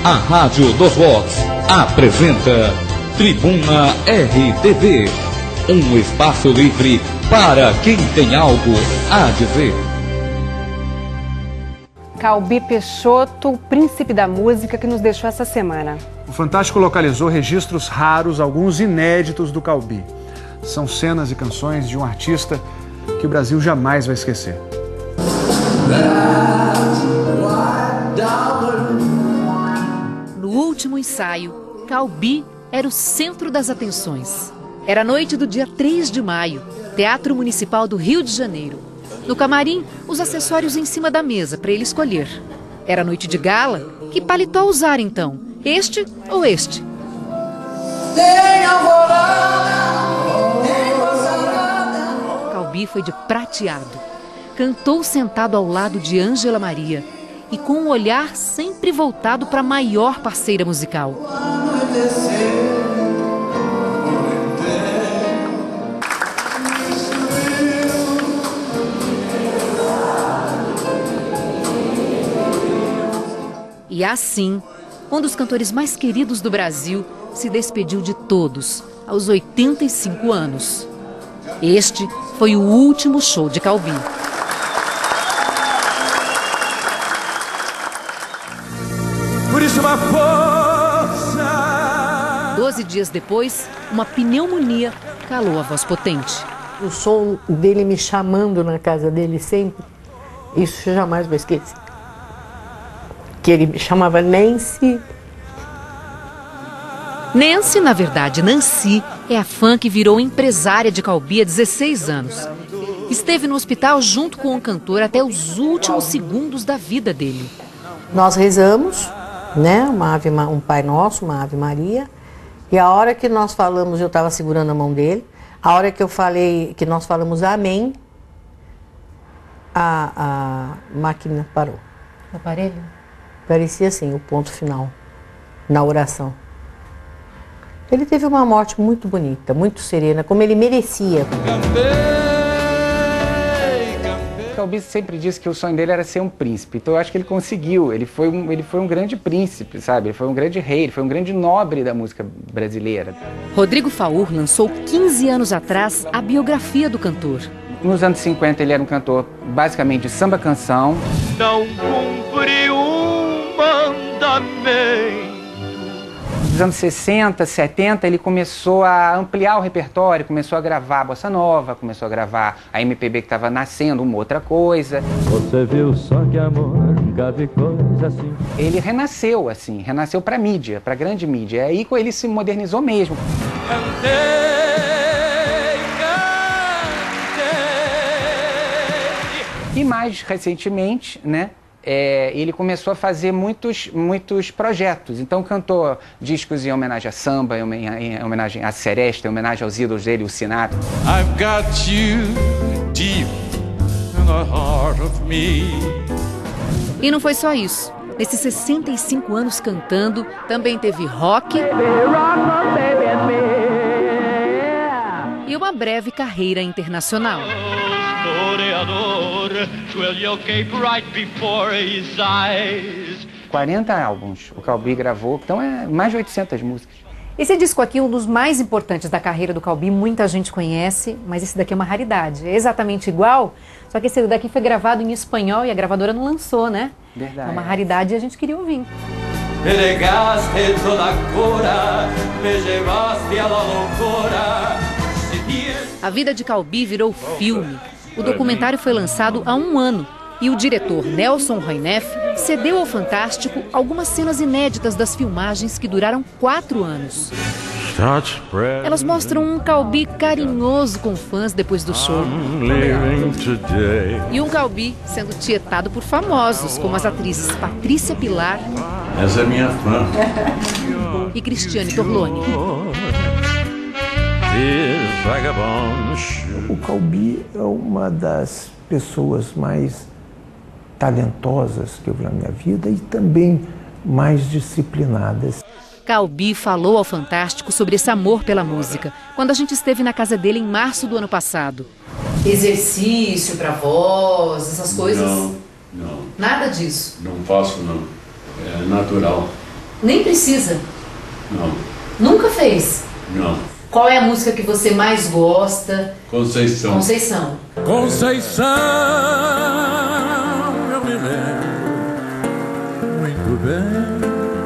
A Rádio dos Rocks apresenta Tribuna RTV, um espaço livre para quem tem algo a dizer. Calbi Peixoto, o príncipe da música que nos deixou essa semana. O Fantástico localizou registros raros, alguns inéditos do Calbi. São cenas e canções de um artista que o Brasil jamais vai esquecer. No último ensaio, Calbi era o centro das atenções. Era a noite do dia 3 de maio, Teatro Municipal do Rio de Janeiro. No camarim, os acessórios em cima da mesa para ele escolher. Era noite de gala? Que paletó usar então? Este ou este? Calbi foi de prateado. Cantou sentado ao lado de Ângela Maria e com um olhar sempre voltado para a maior parceira musical. E assim, um dos cantores mais queridos do Brasil se despediu de todos, aos 85 anos. Este foi o último show de Calbi. Por isso uma força! 12 dias depois, uma pneumonia calou a voz potente. O som dele me chamando na casa dele sempre, isso eu jamais vou esquecer. Que ele me chamava Nancy. Nancy, na verdade, Nancy, é a fã que virou empresária de Calbi há 16 anos. Esteve no hospital junto com o cantor até os últimos segundos da vida dele. Nós rezamos, né, um Pai Nosso, uma Ave Maria, e a hora que nós falamos, eu estava segurando a mão dele, a hora que eu falei, que nós falamos amém, a máquina parou. O aparelho? Parecia assim, o ponto final, na oração. Ele teve uma morte muito bonita, muito serena, como ele merecia. Calbi sempre disse que o sonho dele era ser um príncipe, então eu acho que ele conseguiu. Ele foi um grande príncipe, sabe? Ele foi um grande rei, ele foi um grande nobre da música brasileira. Rodrigo Faur lançou 15 anos atrás a biografia do cantor. Nos anos 50 ele era um cantor basicamente de samba-canção. Não cumpriu um mandamento. Nos anos 60, 70, ele começou a ampliar o repertório, começou a gravar a bossa nova, começou a gravar a MPB que estava nascendo, uma outra coisa. Você viu só que amor, nunca vi coisa assim. Ele renasceu, assim, renasceu para mídia, para grande mídia. Aí ele se modernizou mesmo. Cantei. E mais recentemente, né? Ele começou a fazer muitos projetos. Então cantou discos em homenagem a samba, em homenagem a Seresta, em homenagem aos ídolos dele, o Sinatra. I've got you deep in the heart of me. E não foi só isso. Nesses 65 anos cantando, também teve rock e uma breve carreira internacional. 40 álbuns o Calbi gravou, então é mais de 800 músicas. Esse disco aqui é um dos mais importantes da carreira do Calbi, muita gente conhece, mas esse daqui é uma raridade. É exatamente igual, só que esse daqui foi gravado em espanhol e a gravadora não lançou, né? Verdade. É uma raridade e a gente queria ouvir. Entregaste toda cura, me llevaste a la loucura. A vida de Calbi virou filme. O documentário foi lançado há 1 ano e o diretor Nelson Roineff cedeu ao Fantástico algumas cenas inéditas das filmagens que duraram 4 anos. Elas mostram um Calbi carinhoso com fãs depois do show. E um Calbi sendo tietado por famosos, como as atrizes Patrícia Pilar. Essa é minha fã. E Cristiane Torlone. O Calbi é uma das pessoas mais talentosas que eu vi na minha vida e também mais disciplinadas. Calbi falou ao Fantástico sobre esse amor pela música, quando a gente esteve na casa dele em março do ano passado. Exercício para voz, essas coisas? Não. Nada disso? Não faço, não. É natural. Nem precisa. Não. Nunca fez? Não. Qual é a música que você mais gosta? Conceição. Conceição. Conceição, eu me lembro muito bem.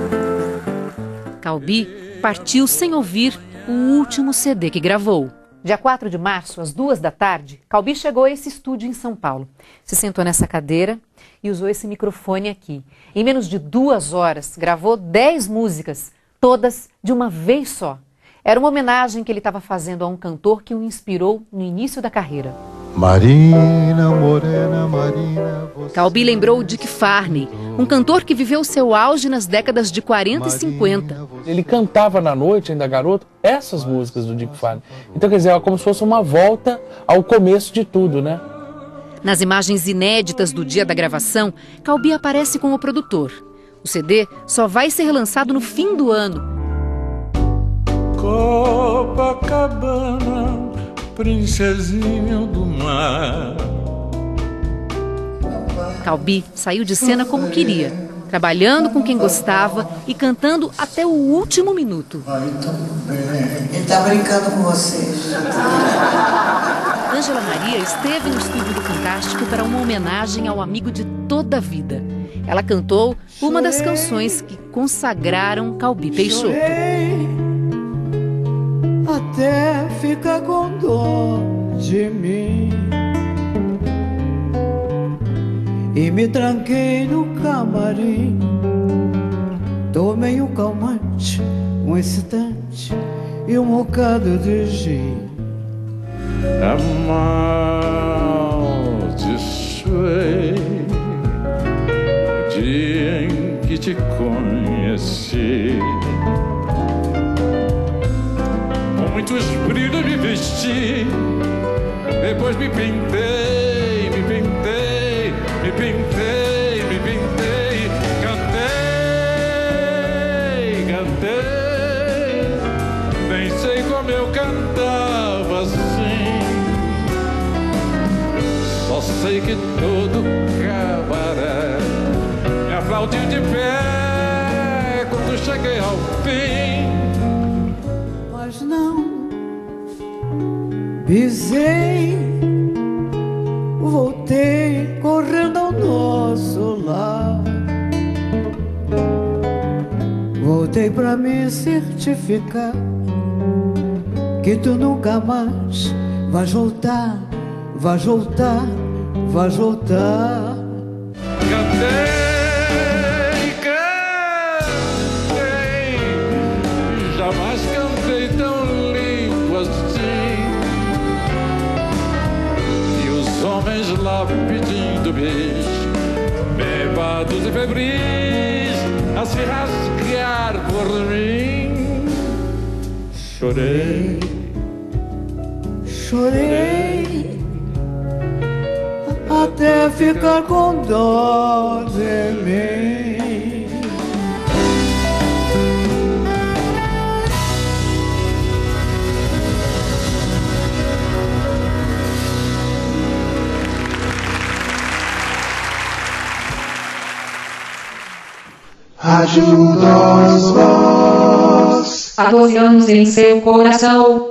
Calbi partiu sem ouvir o último CD que gravou. Dia 4 de março, às 14h, Calbi chegou a esse estúdio em São Paulo. Se sentou nessa cadeira e usou esse microfone aqui. Em menos de 2 horas, gravou 10 músicas, todas de uma vez só. Era uma homenagem que ele estava fazendo a um cantor que o inspirou no início da carreira. Marina, morena, Marina... Calbi lembrou Dick Farney, um cantor que viveu seu auge nas décadas de 40 e 50. Ele cantava na noite, ainda garoto, essas músicas do Dick Farney. Então, quer dizer, é como se fosse uma volta ao começo de tudo, né? Nas imagens inéditas do dia da gravação, Calbi aparece como produtor. O CD só vai ser relançado no fim do ano. Copacabana, princesinha do mar. Calbi saiu de cena como queria, trabalhando com quem gostava e cantando até o último minuto. Ele tá brincando com vocês. Ângela Maria esteve no estúdio do Fantástico para uma homenagem ao amigo de toda a vida. Ela cantou uma das canções que consagraram Calbi Peixoto. Até fica com dó de mim e me tranquei no camarim. Tomei um calmante, um excitante e um bocado de gin. Amaldiçoei o dia em que te conheci. Muitos brilhos me vesti, depois me pintei, me pintei, me pintei, me pintei, cantei, cantei, nem sei como eu cantava assim, só sei que todo cabaré me aplaudiu de pé quando cheguei ao fim. Mas não pisei, voltei correndo ao nosso lar. Voltei pra me certificar que tu nunca mais vais voltar, vais voltar, vais voltar. Cantei, cantei, jamais cantei tão limpo assim. E os homens lá pedindo beijo, bebados e febris, a se rasgar por mim. Chorei, chorei, até ficar com dó de mim. Rádio Nós Voz. Há 12 anos em seu coração.